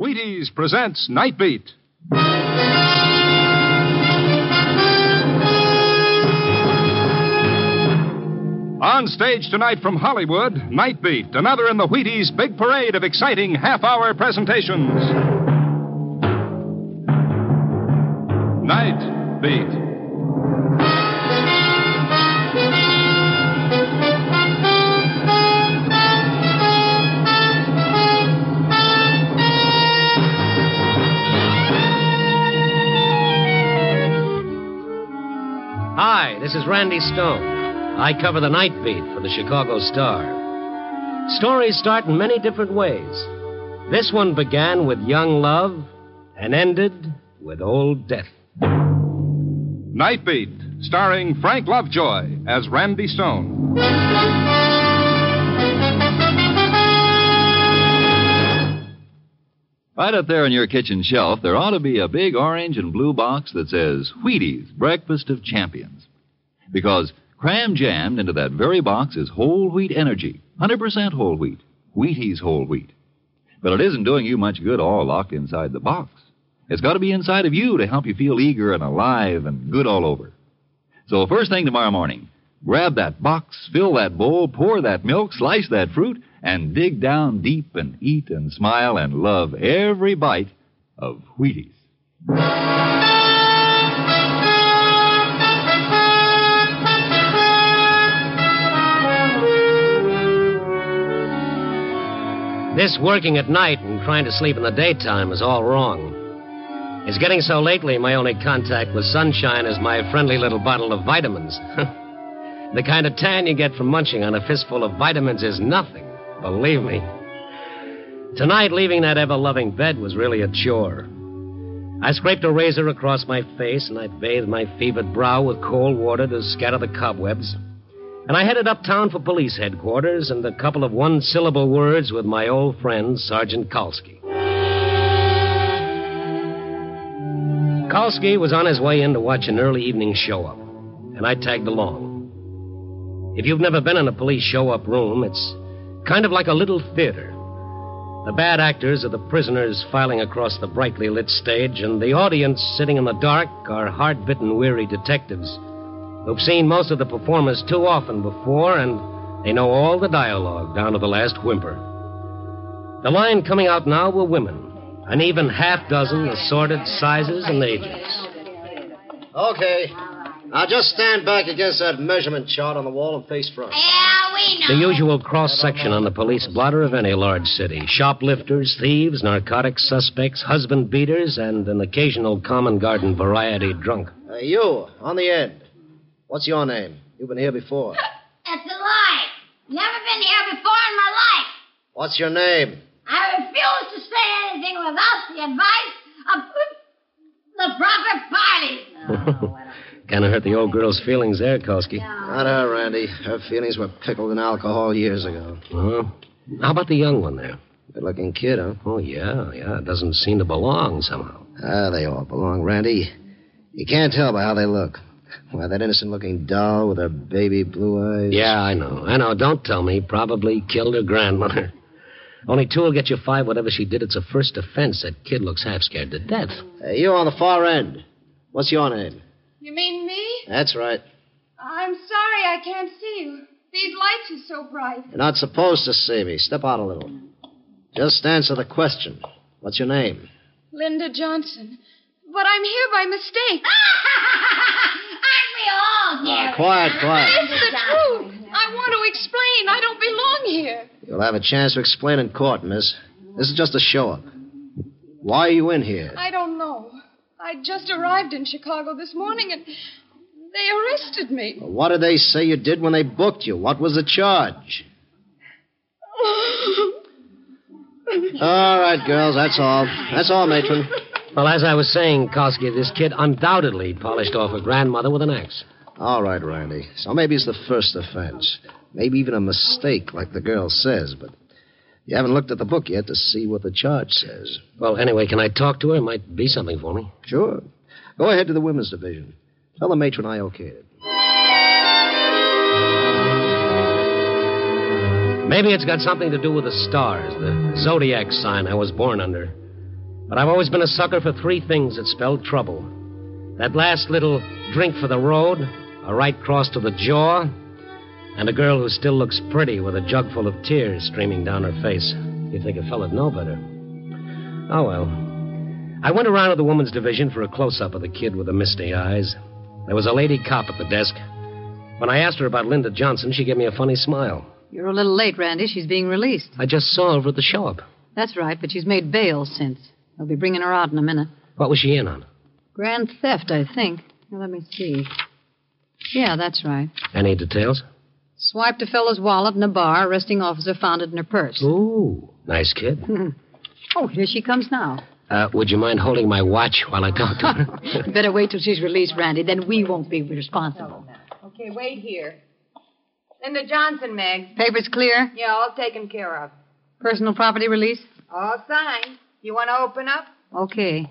Wheaties presents Night Beat. On stage tonight from Hollywood, Night Beat, another in the Wheaties' big parade of exciting half-hour presentations. Night Beat. Hi, this is Randy Stone. I cover the Night Beat for the Chicago Star. Stories start in many different ways. This one began with young love and ended with old death. Night Beat, starring Frank Lovejoy as Randy Stone. Right up there on your kitchen shelf, there ought to be a big orange and blue box that says Wheaties, Breakfast of Champions. Because cram jammed into that very box is whole wheat energy, 100% whole wheat, Wheaties whole wheat. But it isn't doing you much good all locked inside the box. It's got to be inside of you to help you feel eager and alive and good all over. So first thing tomorrow morning, grab that box, fill that bowl, pour that milk, slice that fruit, and dig down deep and eat and smile and love every bite of Wheaties. This working at night and trying to sleep in the daytime is all wrong. It's getting so lately my only contact with sunshine is my friendly little bottle of vitamins. The kind of tan you get from munching on a fistful of vitamins is nothing, believe me. Tonight, leaving that ever-loving bed was really a chore. I scraped a razor across my face, and I bathed my fevered brow with cold water to scatter the cobwebs. And I headed uptown for police headquarters and a couple of one-syllable words with my old friend, Sergeant Kalski. Kalski was on his way in to watch an early evening show-up, and I tagged along. If you've never been in a police show-up room, it's kind of like a little theater. The bad actors are the prisoners filing across the brightly lit stage, and the audience sitting in the dark are hard-bitten, weary detectives who've seen most of the performers too often before, and they know all the dialogue down to the last whimper. The line coming out now were women, an even half-dozen assorted sizes and ages. Okay. Now just stand back against that measurement chart on the wall and face front. Yeah, we know. The usual cross-section on the police blotter of any large city. Shoplifters, thieves, narcotics suspects, husband beaters, and an occasional common garden variety drunk. You, on the end. What's your name? You've been here before. That's a lie. Never been here before in my life. What's your name? I refuse to say anything without the advice of the proper parties. Kind of hurt the old girl's feelings there, Kalski. Not her, Randy. Her feelings were pickled in alcohol years ago. How about the young one there? Good-looking kid, huh? Oh, yeah. It doesn't seem to belong somehow. They all belong, Randy. You can't tell by how they look. Why, that innocent-looking doll with her baby blue eyes. Yeah, I know. Don't tell me. Probably killed her grandmother. Only 2 will get you 5. Whatever she did, it's a first offense. That kid looks half scared to death. You on the far end. What's your name? You mean me? That's right. I'm sorry I can't see you. These lights are so bright. You're not supposed to see me. Step out a little. Just answer the question. What's your name? Linda Johnson. But I'm here by mistake. Aren't we all here? Quiet. It's the truth. I want to explain. I don't belong here. You'll have a chance to explain in court, miss. This is just a show-up. Why are you in here? I don't know. I just arrived in Chicago this morning, and they arrested me. What did they say you did when they booked you? What was the charge? All right, girls, that's all. That's all, matron. Well, as I was saying, Kalski, this kid undoubtedly polished off her grandmother with an axe. All right, Randy. So maybe it's the first offense. Maybe even a mistake, like the girl says, but you haven't looked at the book yet to see what the charge says. Well, anyway, can I talk to her? It might be something for me. Sure. Go ahead to the women's division. Tell the matron I okayed it. Maybe it's got something to do with the stars, the zodiac sign I was born under. But I've always been a sucker for three things that spelled trouble. That last little drink for the road, a right cross to the jaw, and a girl who still looks pretty with a jug full of tears streaming down her face. You'd think a fella'd know better. Oh, well. I went around to the woman's division for a close-up of the kid with the misty eyes. There was a lady cop at the desk. When I asked her about Linda Johnson, she gave me a funny smile. You're a little late, Randy. She's being released. I just saw her over at the show-up. That's right, but she's made bail since. They'll be bringing her out in a minute. What was she in on? Grand theft, I think. Now, let me see. Yeah, that's right. Any details? Swiped a fellow's wallet in a bar. Arresting officer found it in her purse. Ooh, nice kid. Oh, here she comes now. Would you mind holding my watch while I talk to her? Better wait till she's released, Randy. Then we won't be responsible. Okay, wait here. Linda Johnson, Meg. Papers clear? Yeah, all taken care of. Personal property release? All signed. You want to open up? Okay.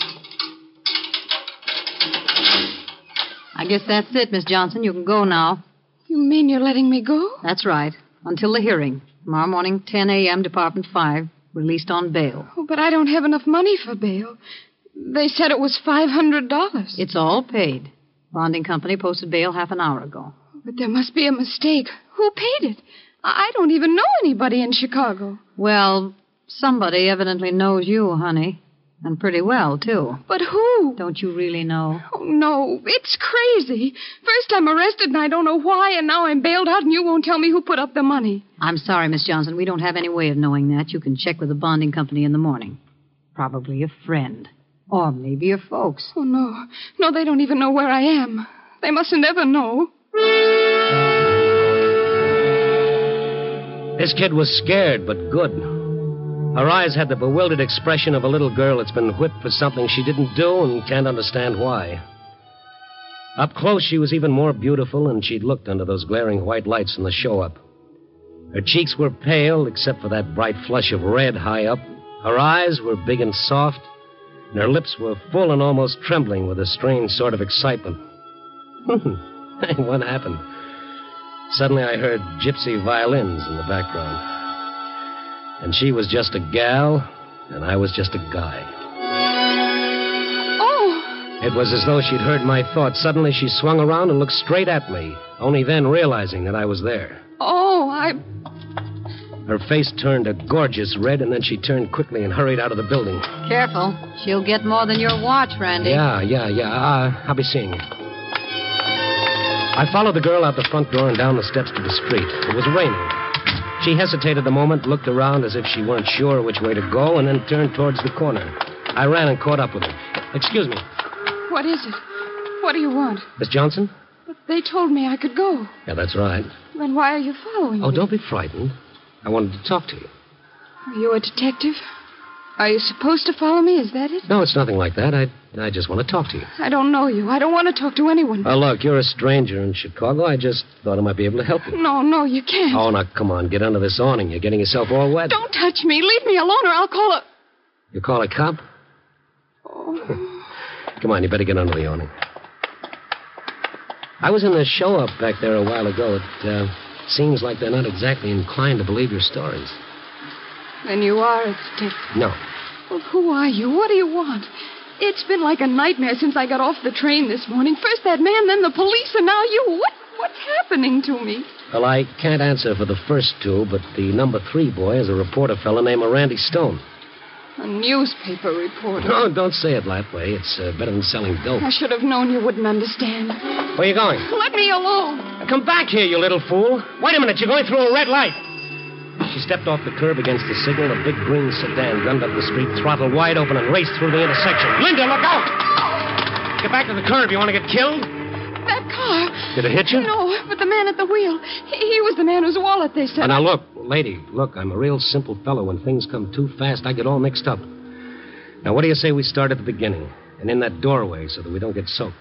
I guess that's it, Miss Johnson. You can go now. You mean you're letting me go? That's right. Until the hearing. Tomorrow morning, 10 a.m., Department 5. Released on bail. Oh, but I don't have enough money for bail. They said it was $500. It's all paid. Bonding company posted bail half an hour ago. But there must be a mistake. Who paid it? I don't even know anybody in Chicago. Well, somebody evidently knows you, honey. And pretty well, too. But who? Don't you really know? Oh, no. It's crazy. First I'm arrested and I don't know why, and now I'm bailed out and you won't tell me who put up the money. I'm sorry, Miss Johnson. We don't have any way of knowing that. You can check with the bonding company in the morning. Probably a friend. Or maybe your folks. Oh, no. No, they don't even know where I am. They mustn't ever know. This kid was scared, but good. Her eyes had the bewildered expression of a little girl that's been whipped for something she didn't do and can't understand why. Up close, she was even more beautiful, and she'd looked under those glaring white lights in the show-up. Her cheeks were pale, except for that bright flush of red high up. Her eyes were big and soft, and her lips were full and almost trembling with a strange sort of excitement. Hey, what happened? Suddenly I heard gypsy violins in the background. And she was just a gal, and I was just a guy. Oh! It was as though she'd heard my thoughts. Suddenly she swung around and looked straight at me, only then realizing that I was there. Oh, Her face turned a gorgeous red, and then she turned quickly and hurried out of the building. Careful. She'll get more than your watch, Randy. Yeah. I'll be seeing you. I followed the girl out the front door and down the steps to the street. It was raining. She hesitated a moment, looked around as if she weren't sure which way to go, and then turned towards the corner. I ran and caught up with her. Excuse me. what is it? What do you want? Miss Johnson? But they told me I could go. Yeah, that's right. Then why are you following me? Oh, don't be frightened. I wanted to talk to you. Are you a detective? Are you supposed to follow me? Is that it? No, it's nothing like that. I just want to talk to you. I don't know you. I don't want to talk to anyone. Oh, look, you're a stranger in Chicago. I just thought I might be able to help you. No, you can't. Oh, now, come on. Get under this awning. You're getting yourself all wet. Don't touch me. Leave me alone or I'll call a... You call a cop? Oh. Come on, you better get under the awning. I was in the show-up back there a while ago. It seems like they're not exactly inclined to believe your stories. Then you are a detective. No. Well, who are you? What do you want? It's been like a nightmare since I got off the train this morning. First that man, then the police, and now you. What's happening to me? Well, I can't answer for the first two, but the number 3 boy is a reporter fellow named Randy Stone. A newspaper reporter. No, don't say it that way. It's better than selling dope. I should have known you wouldn't understand. Where are you going? Let me alone. Come back here, you little fool. Wait a minute, you're going through a red light. She stepped off the curb against the signal. A big green sedan gunned up the street, throttle wide open, and raced through the intersection. Linda, look out! Get back to the curb. You want to get killed? That car. Did it hit you? No, but the man at the wheel. He was the man whose wallet they said. Now, look, lady, look, I'm a real simple fellow. When things come too fast, I get all mixed up. Now, what do you say we start at the beginning? And in that doorway so that we don't get soaked.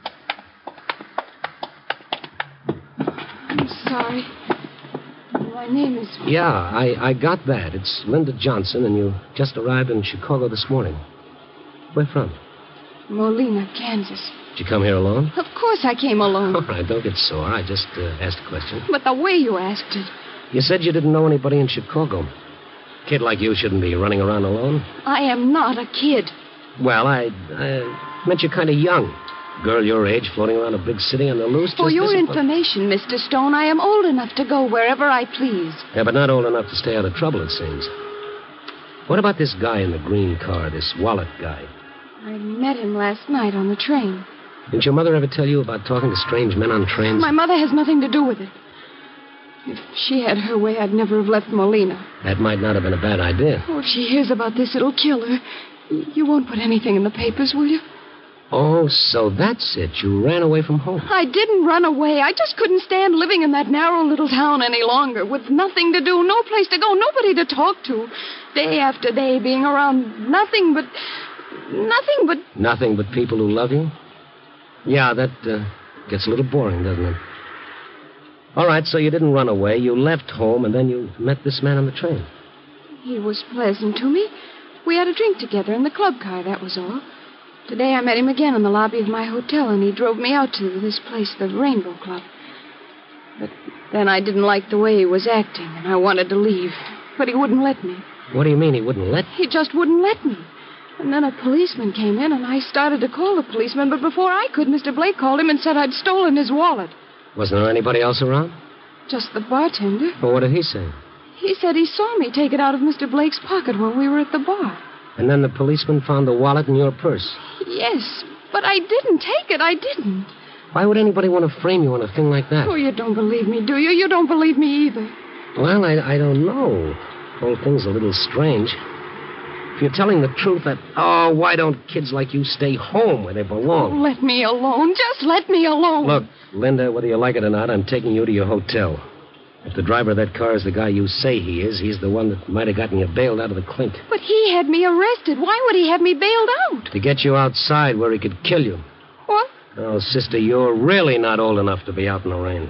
I'm sorry. My name is... Yeah, I got that. It's Linda Johnson, and you just arrived in Chicago this morning. Where from? Molina, Kansas. Did you come here alone? Of course I came alone. All right, don't get sore. I just asked a question. But the way you asked it. You said you didn't know anybody in Chicago. Kid like you shouldn't be running around alone. I am not a kid. Well, I meant you're kind of young. Girl your age floating around a big city on the loose. For your information, Mr. Stone, I am old enough to go wherever I please. Yeah, but not old enough to stay out of trouble, it seems. What about this guy in the green car, this wallet guy? I met him last night on the train. Didn't your mother ever tell you about talking to strange men on trains? My mother has nothing to do with it. If she had her way, I'd never have left Molina. That might not have been a bad idea. Oh, if she hears about this, it'll kill her. You won't put anything in the papers, will you? Oh, so that's it. You ran away from home. I didn't run away. I just couldn't stand living in that narrow little town any longer, with nothing to do, no place to go, nobody to talk to. Day after day being around nothing but... Nothing but people who love you? Yeah, that gets a little boring, doesn't it? All right, so you didn't run away. You left home, and then you met this man on the train. He was pleasant to me. We had a drink together in the club car, that was all. Today I met him again in the lobby of my hotel, and he drove me out to this place, the Rainbow Club. But then I didn't like the way he was acting, and I wanted to leave. But he wouldn't let me. What do you mean he wouldn't let He just wouldn't let me. And then a policeman came in, and I started to call the policeman, but before I could, Mr. Blake called him and said I'd stolen his wallet. Wasn't there anybody else around? Just the bartender. Well, what did he say? He said he saw me take it out of Mr. Blake's pocket when we were at the bar. And then the policeman found the wallet in your purse. Yes, but I didn't take it. I didn't. Why would anybody want to frame you on a thing like that? Oh, you don't believe me, do you? You don't believe me either. Well, I don't know. The whole thing's a little strange. If you're telling the truth, why don't kids like you stay home where they belong? Oh, let me alone. Just let me alone. Look, Linda, whether you like it or not, I'm taking you to your hotel. If the driver of that car is the guy you say he is, he's the one that might have gotten you bailed out of the clink. But he had me arrested. Why would he have me bailed out? To get you outside where he could kill you. What? Oh, sister, you're really not old enough to be out in the rain.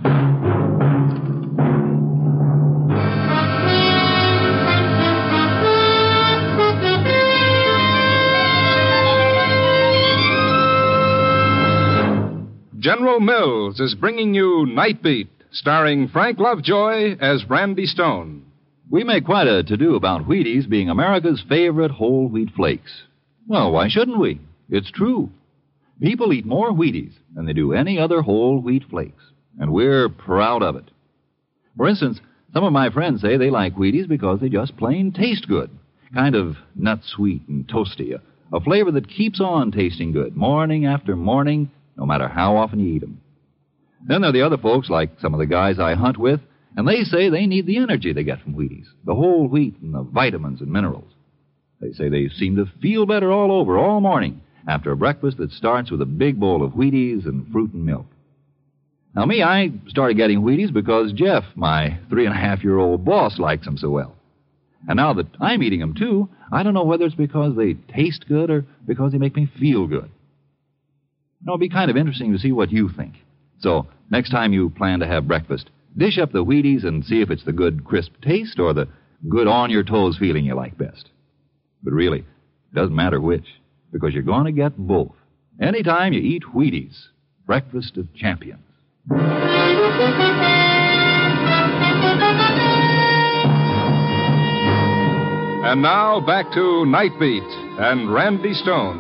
General Mills is bringing you Night Beat, starring Frank Lovejoy as Randy Stone. We make quite a to-do about Wheaties being America's favorite whole wheat flakes. Well, why shouldn't we? It's true. People eat more Wheaties than they do any other whole wheat flakes, and we're proud of it. For instance, some of my friends say they like Wheaties because they just plain taste good, kind of nut-sweet and toasty, a flavor that keeps on tasting good morning after morning, no matter how often you eat them. Then there are the other folks, like some of the guys I hunt with, and they say they need the energy they get from Wheaties, the whole wheat and the vitamins and minerals. They say they seem to feel better all over all morning after a breakfast that starts with a big bowl of Wheaties and fruit and milk. Now, me, I started getting Wheaties because Jeff, my 3.5-year-old boss, likes them so well. And now that I'm eating them, too, I don't know whether it's because they taste good or because they make me feel good. It'll be kind of interesting to see what you think. So, next time you plan to have breakfast, dish up the Wheaties and see if it's the good, crisp taste or the good on-your-toes feeling you like best. But really, it doesn't matter which, because you're going to get both. Anytime you eat Wheaties, breakfast of champions. And now, back to Night Beat and Randy Stone.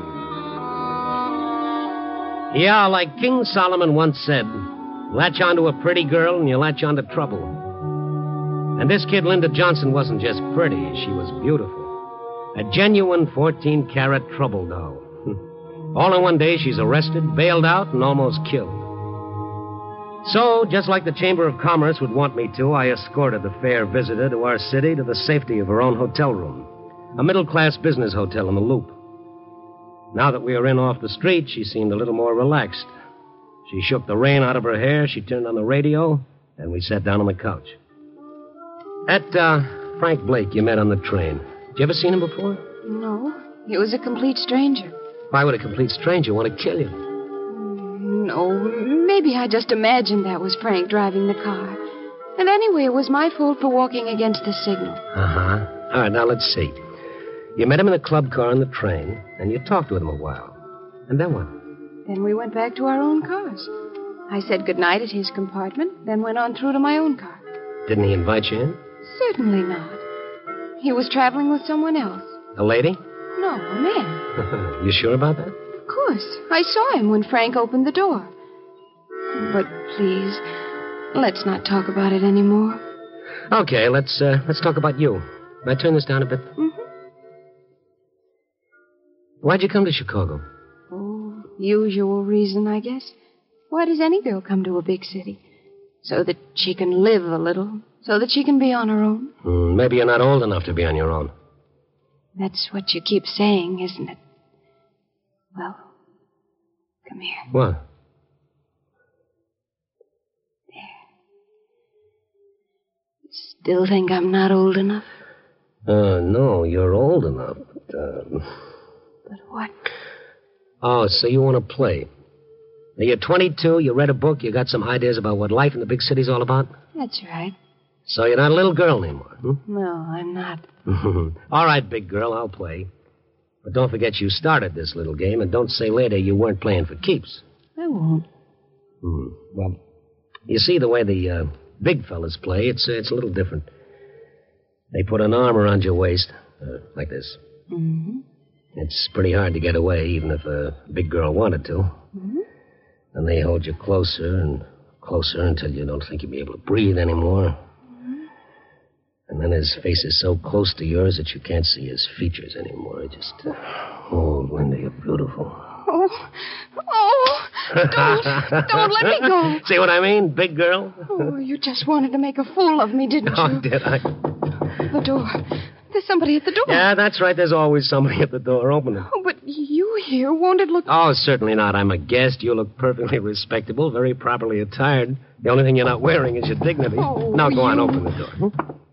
Yeah, like King Solomon once said, latch onto a pretty girl and you latch onto trouble. And this kid, Linda Johnson, wasn't just pretty. She was beautiful. A genuine 14-carat trouble doll. All in one day, she's arrested, bailed out, and almost killed. So, just like the Chamber of Commerce would want me to, I escorted the fair visitor to our city to the safety of her own hotel room. A middle-class business hotel in the Loop. Now that we were in off the street, she seemed a little more relaxed. She shook the rain out of her hair, she turned on the radio, and we sat down on the couch. That, Frank Blake you met on the train. You ever seen him before? No. He was a complete stranger. Why would a complete stranger want to kill you? No. Maybe I just imagined that was Frank driving the car. And anyway, it was my fault for walking against the signal. Uh-huh. All right, now let's see. You met him in the club car on the train, and you talked with him a while. And then what? Then we went back to our own cars. I said goodnight at his compartment, then went on through to my own car. Didn't he invite you in? Certainly not. He was traveling with someone else. A lady? No, a man. You sure about that? Of course. I saw him when Frank opened the door. But please, let's not talk about it anymore. Okay, let's talk about you. Can I turn this down a bit? Mm-hmm. Why'd you come to Chicago? Oh, usual reason, I guess. Why does any girl come to a big city? So that she can live a little. So that she can be on her own. Maybe you're not old enough to be on your own. That's what you keep saying, isn't it? Well, come here. What? Still think I'm not old enough? No, you're old enough. But what? Oh, so you want to play. Now, you're 22, you read a book, you got some ideas about what life in the big city's all about? That's right. So you're not a little girl anymore, No, I'm not. All right, big girl, I'll play. But don't forget you started this little game, and don't say later you weren't playing for keeps. I won't. Well, you see, the way the big fellas play, it's a little different. They put an arm around your waist, like this. Mm-hmm. It's pretty hard to get away, even if a big girl wanted to. Mm-hmm. And they hold you closer and closer until you don't think you'll be able to breathe anymore. Mm-hmm. And then his face is so close to yours that you can't see his features anymore. Just, oh, Linda, you're beautiful. Oh, don't let me go. See what I mean, big girl? Oh, you just wanted to make a fool of me, didn't you? Oh, did I? The door. There's somebody at the door. Yeah, that's right. There's always somebody at the door. Open it. Oh, but you here, won't it look... Oh, certainly not. I'm a guest. You look perfectly respectable, very properly attired. The only thing you're not wearing is your dignity. Oh, now go on, open the door.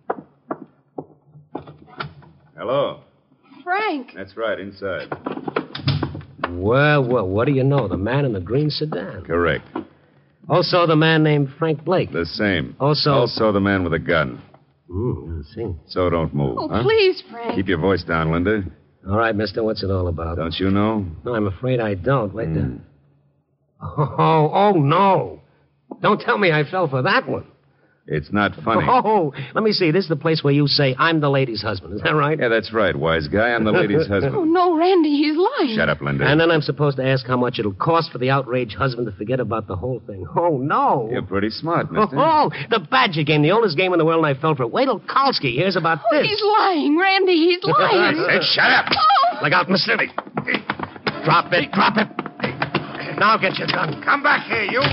Hello. Frank. That's right, inside. Well, what do you know? The man in the green sedan. Correct. Also the man named Frank Blake. The same. Also the man with a gun. I see. So don't move, Oh, huh? please, Frank. Keep your voice down, Linda. All right, mister, what's it all about? Don't you know? No, I'm afraid I don't. Wait. Oh, no. Don't tell me I fell for that one. It's not funny. Oh, let me see. This is the place where you say, I'm the lady's husband. Is that right? Yeah, that's right, wise guy. I'm the lady's husband. Oh, no, Randy, he's lying. Shut up, Linda. And then I'm supposed to ask how much it'll cost for the outraged husband to forget about the whole thing. Oh, no. You're pretty smart, mister. Oh, the Badger game, the oldest game in the world, and I fell for it. Wait till Kalski hears about this. He's lying, Randy, he's lying. I said shut up. Oh. Look out, mister. Drop it. Now get your gun. Come back here, you.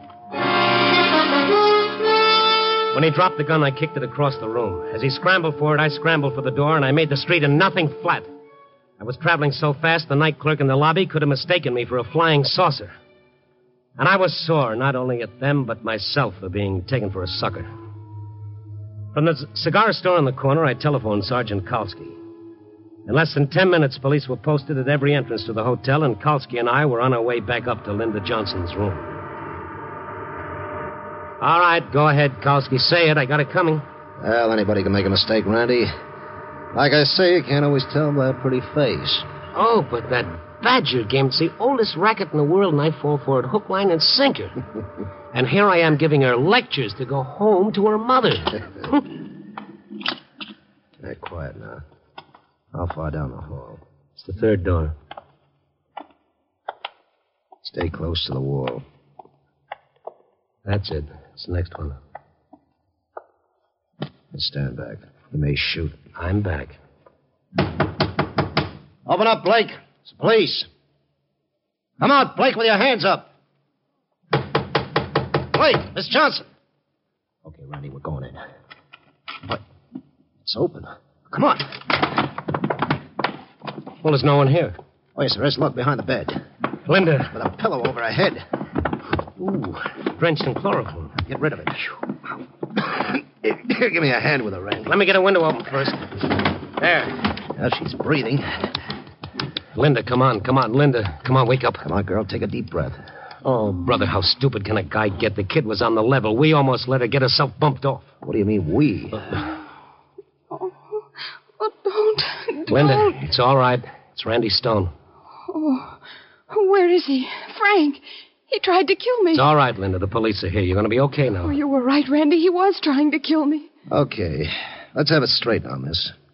When he dropped the gun, I kicked it across the room. As he scrambled for it, I scrambled for the door, and I made the street and nothing flat. I was traveling so fast, the night clerk in the lobby could have mistaken me for a flying saucer. And I was sore, not only at them, but myself for being taken for a sucker. From the cigar store on the corner, I telephoned Sergeant Kalski. In less than 10 minutes, police were posted at every entrance to the hotel, and Kalski and I were on our way back up to Linda Johnson's room. All right, go ahead, Kalski. Say it. I got it coming. Well, anybody can make a mistake, Randy. Like I say, you can't always tell by a pretty face. Oh, but that Badger game, it's the oldest racket in the world, and I fall for it hook, line, and sinker. And here I am giving her lectures to go home to her mother. Hey, quiet now. How far down the hall? It's the third door. Stay close to the wall. That's it. It's the next one. Stand back. You may shoot. I'm back. Open up, Blake. It's the police. Come out, Blake, with your hands up. Blake, Miss Johnson. Okay, Randy, we're going in. What? It's open. Come on. Well, there's no one here. Oh, yes, there is. Look, behind the bed. Linda. With a pillow over her head. Ooh, drenched in chloroform. Get rid of it. Here, give me a hand with her, Randy. Let me get a window open first. There. Now she's breathing. Linda, come on, Linda. Come on, wake up. Come on, girl, take a deep breath. Oh, brother, how stupid can a guy get? The kid was on the level. We almost let her get herself bumped off. What do you mean, we? Oh, don't. Linda, it's all right. It's Randy Stone. Oh, where is he? Frank. He tried to kill me. It's all right, Linda. The police are here. You're going to be okay now. Oh, you were right, Randy. He was trying to kill me. Okay. Let's have it straight now, miss.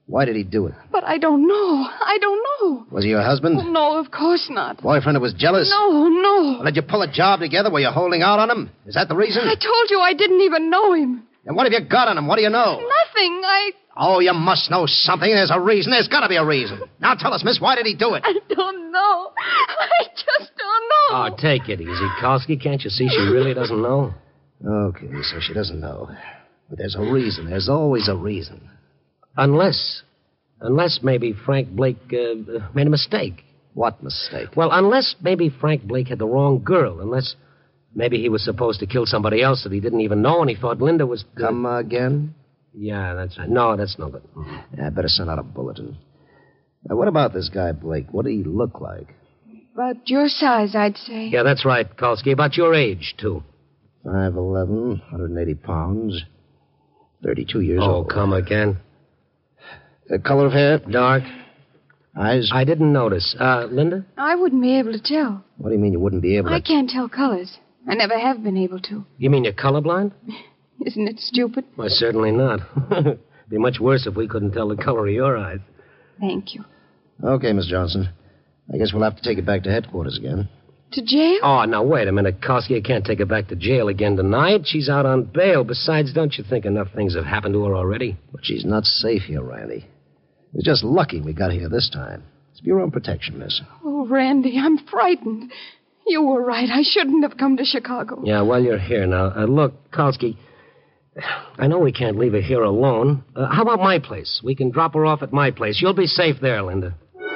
Why did he do it? But I don't know. I don't know. Was he your husband? Oh, no, of course not. Boyfriend who was jealous? No. Well, did you pull a job together? Were you holding out on him? Is that the reason? I told you I didn't even know him. And what have you got on him? What do you know? Nothing. Oh, you must know something. There's a reason. There's got to be a reason. Now tell us, miss, why did he do it? I don't know. I just don't know. Oh, take it easy, Kowski. Can't you see she really doesn't know? Okay, so she doesn't know. But there's a reason. There's always a reason. Unless maybe Frank Blake made a mistake. What mistake? Well, unless maybe Frank Blake had the wrong girl. Unless maybe he was supposed to kill somebody else that he didn't even know, and he thought Linda was... Come again? Yeah, that's right. No, that's no good. Yeah, I better send out a bulletin. Now, what about this guy, Blake? What did he look like? About your size, I'd say. Yeah, that's right, Kowski. About your age, too. 5'11", 180 pounds, 32 years Oh, old. come again. Color of hair? Dark. Eyes? I didn't notice. Linda? I wouldn't be able to tell. What do you mean you wouldn't be able to... I can't tell colors. I never have been able to. You mean you're colorblind? Isn't it stupid? Why, certainly not. It'd be much worse if we couldn't tell the color of your eyes. Thank you. Okay, Miss Johnson. I guess we'll have to take it back to headquarters again. To jail? Oh, now, wait a minute, Kowski. You can't take her back to jail again tonight. She's out on bail. Besides, don't you think enough things have happened to her already? But she's not safe here, Randy. It's just lucky we got here this time. It's for your own protection, miss. Oh, Randy, I'm frightened. You were right. I shouldn't have come to Chicago. Yeah, well, you're here now. Look, Kowski, I know we can't leave her here alone. How about my place? We can drop her off at my place. You'll be safe there, Linda.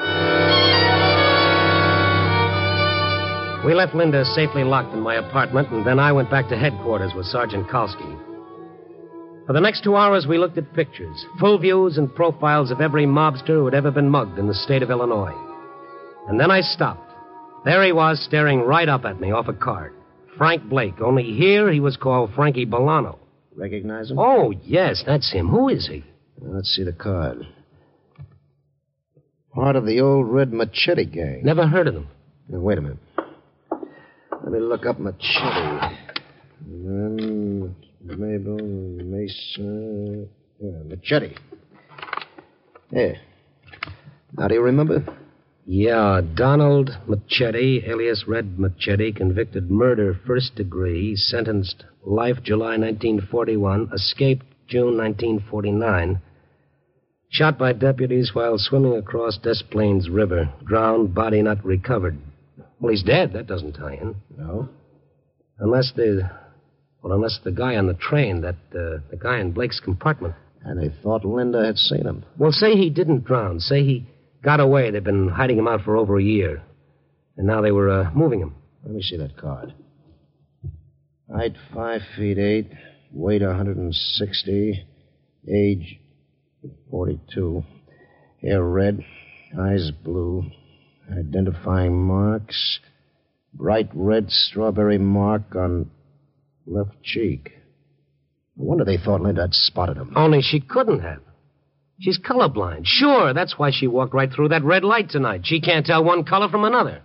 We left Linda safely locked in my apartment, and then I went back to headquarters with Sergeant Kowski. For the next 2 hours, we looked at pictures, full views and profiles of every mobster who had ever been mugged in the state of Illinois. And then I stopped. There he was, staring right up at me off a card. Frank Blake, only here he was called Frankie Bolano. Recognize him? Oh, yes, that's him. Who is he? Let's see the card. Part of the old Red Machete gang. Never heard of them. Now, wait a minute. Let me look up Machete. Mabel, Mason... Yeah, Machete. Yeah. Now, do you remember? Yeah, Donald Machete, alias Red Machete, convicted murder, first degree, sentenced life July 1941, escaped June 1949, shot by deputies while swimming across Des Plaines River, drowned, body not recovered. Well, he's dead. That doesn't tie in. No. Unless the guy on the train, the guy in Blake's compartment. And they thought Linda had seen him. Well, say he didn't drown. Say he got away. They've been hiding him out for over a year. And now they were moving him. Let me see that card. Height 5'8", weight 160, age 42, hair red, eyes blue, identifying marks, bright red strawberry mark on left cheek. No wonder they thought Linda had spotted him. Only she couldn't have. She's colorblind. Sure, that's why she walked right through that red light tonight. She can't tell one color from another.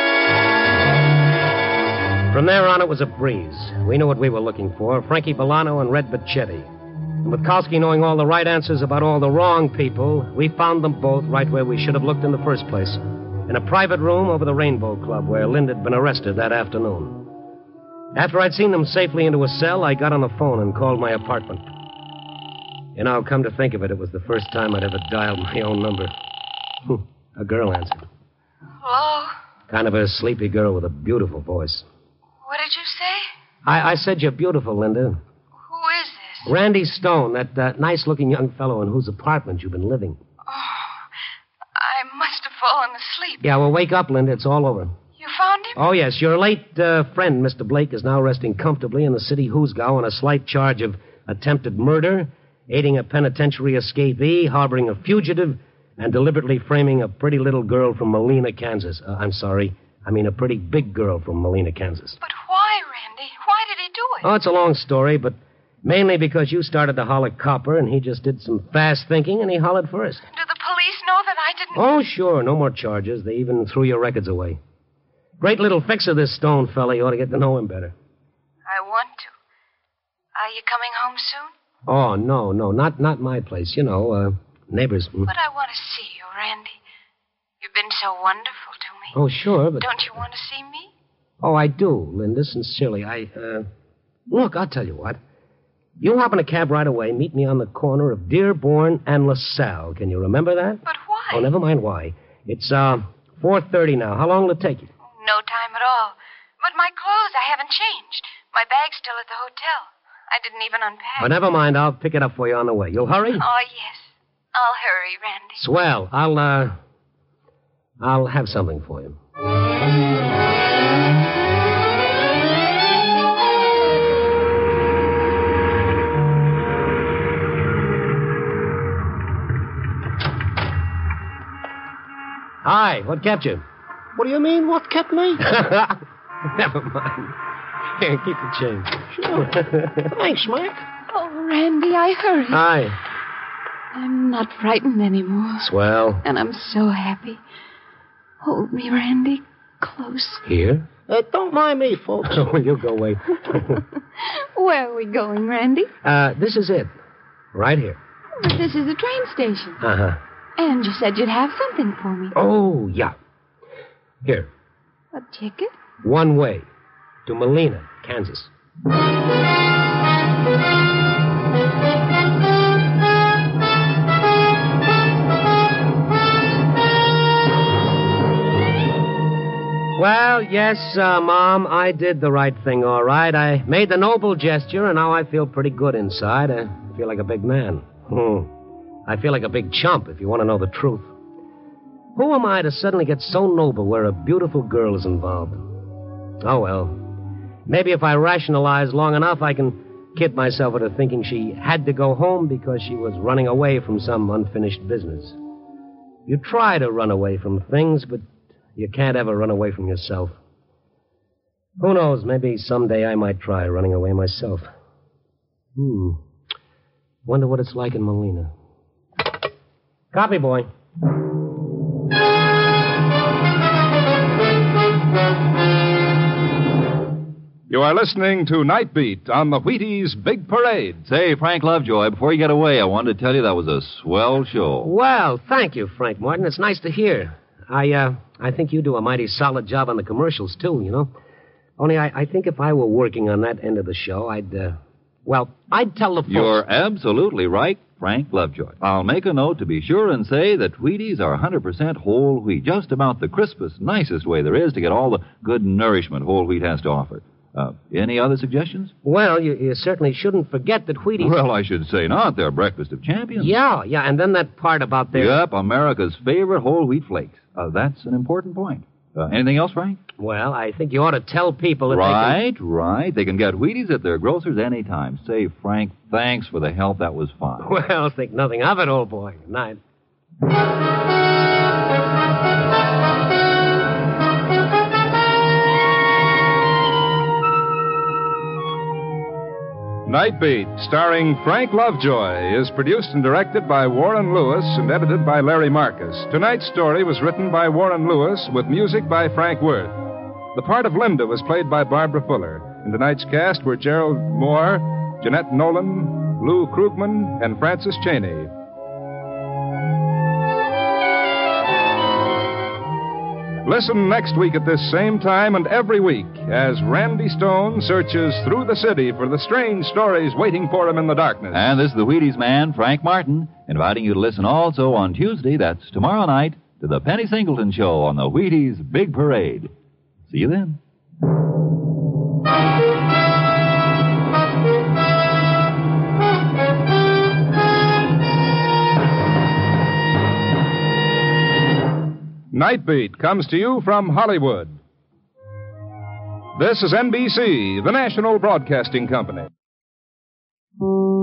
From there on, it was a breeze. We knew what we were looking for, Frankie Bolano and Red Machete. And with Kowski knowing all the right answers about all the wrong people, we found them both right where we should have looked in the first place, in a private room over the Rainbow Club where Linda had been arrested that afternoon. After I'd seen them safely into a cell, I got on the phone and called my apartment. You know, come to think of it, it was the first time I'd ever dialed my own number. A girl answered. Hello? Kind of a sleepy girl with a beautiful voice. What did you say? I said you're beautiful, Linda. Who is this? Randy Stone, that nice-looking young fellow in whose apartment you've been living. Oh, I must have fallen asleep. Yeah, well, wake up, Linda. It's all over. You found him? Oh, yes. Your late friend, Mr. Blake, is now resting comfortably in the city Hoosgow on a slight charge of attempted murder, aiding a penitentiary escapee, harboring a fugitive, and deliberately framing a pretty little girl from Molina, Kansas. A pretty big girl from Molina, Kansas. But why, Randy? Why did he do it? Oh, it's a long story, but mainly because you started to holler copper, and he just did some fast thinking, and he hollered first. Do the police know that I didn't... Oh, sure. No more charges. They even threw your records away. Great little fixer, this Stone fella. You ought to get to know him better. I want to. Are you coming home soon? Oh, no, not my place. You know, Neighbors. But I want to see you, Randy. You've been so wonderful to me. Oh, sure, but... Don't you want to see me? Oh, I do, Linda, sincerely. Look, I'll tell you what. You hop in a cab right away, meet me on the corner of Dearborn and LaSalle. Can you remember that? But why? Oh, never mind why. It's, 4:30 now. How long will it take you? No time at all. But my clothes, I haven't changed. My bag's still at the hotel. I didn't even unpack. Oh, never mind. I'll pick it up for you on the way. You'll hurry? Oh, yes. I'll hurry, Randy. Swell. I'll have something for you. Hi, what kept you? What do you mean, what kept me? Never mind. Here, keep the change. Sure. Thanks, Mac. Oh, Randy, I hurry. Hi. I'm not frightened anymore. Swell. And I'm so happy. Hold me, Randy, close. Here? Don't mind me, folks. Oh, you go away. Where are we going, Randy? This is it. Right here. But this is the train station. Uh-huh. And you said you'd have something for me. Oh, yeah. Here. A ticket? One way. To Molina, Kansas. Well, yes, Mom, I did the right thing, all right. I made the noble gesture, and now I feel pretty good inside. I feel like a big man. I feel like a big chump, if you want to know the truth. Who am I to suddenly get so noble where a beautiful girl is involved? Oh, well. Maybe if I rationalize long enough, I can kid myself into thinking she had to go home because she was running away from some unfinished business. You try to run away from things, but you can't ever run away from yourself. Who knows, maybe someday I might try running away myself. Wonder what it's like in Molina. Copy, boy. You are listening to Night Beat on the Wheaties Big Parade. Say, Frank Lovejoy, before you get away, I wanted to tell you that was a swell show. Well, thank you, Frank Martin. It's nice to hear. I think you do a mighty solid job on the commercials, too, you know. Only I think if I were working on that end of the show, I'd tell the folks... You're absolutely right, Frank Lovejoy. I'll make a note to be sure and say that Wheaties are 100% whole wheat, just about the crispest, nicest way there is to get all the good nourishment whole wheat has to offer. Any other suggestions? Well, you certainly shouldn't forget that Wheaties... Well, I should say not. They're breakfast of champions. Yeah, and then that part about their... Yep, America's favorite whole wheat flakes. That's an important point. Anything else, Frank? Well, I think you ought to tell people that Right. They can get Wheaties at their grocers anytime. Say, Frank, thanks for the help. That was fun. Well, think nothing of it, old boy. Good night. Night Beat, starring Frank Lovejoy, is produced and directed by Warren Lewis and edited by Larry Marcus. Tonight's story was written by Warren Lewis with music by Frank Worth. The part of Linda was played by Barbara Fuller. In tonight's cast were Gerald Moore, Jeanette Nolan, Lou Krugman, and Francis Cheney. Listen next week at this same time and every week as Randy Stone searches through the city for the strange stories waiting for him in the darkness. And this is the Wheaties man, Frank Martin, inviting you to listen also on Tuesday, that's tomorrow night, to the Penny Singleton Show on the Wheaties Big Parade. See you then. Night Beat comes to you from Hollywood. This is NBC, the national broadcasting company.